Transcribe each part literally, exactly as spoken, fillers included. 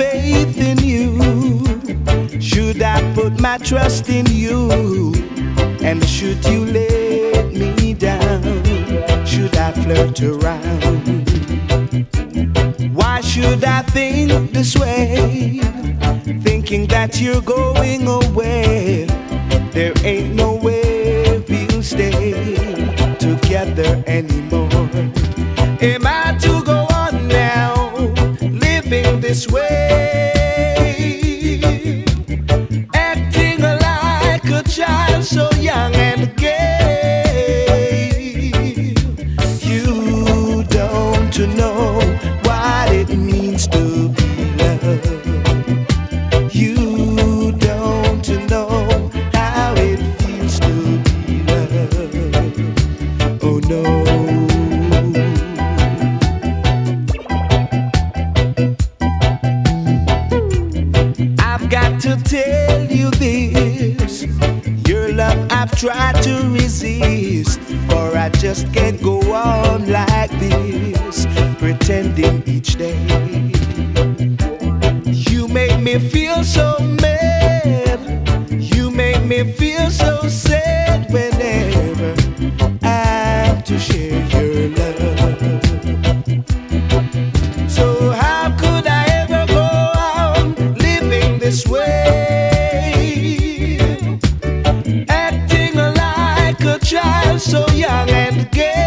faith in you? Should I put my trust in you? And should you let me down? Should I flirt around? Why should I think this way? Thinking that you're going away. There ain't no way we'll stay together anymore. Am I to go on now, living this way, acting like a child so young and gay? You don't know what it means to be loved. You don't know how it feels to be loved. Oh no. I've got to tell you this. Your love I've tried to resist, for I just can't go on like this, pretending each day. You make me feel so mad. You make me feel so sad whenever I have to share your love. So how could I ever go on living this way, acting like a child so young and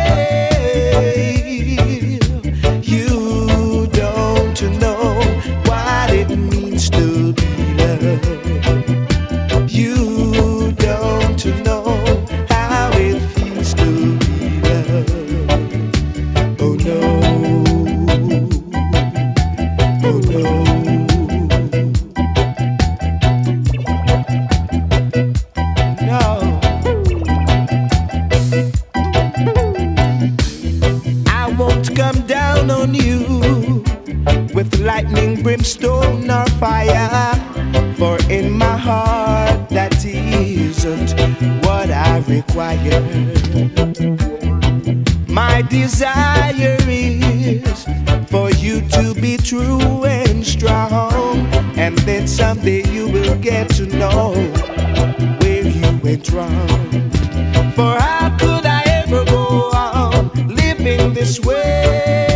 gay? You don't know what it means to be loved. You don't know how it feels to be loved. Oh no. Oh no. No. I won't come down on you with lightning, brimstone, or fire, for in my heart that isn't what I require. My desire is for you to be true and strong, and then someday you will get to know where you went wrong. For how could I ever go on living this way,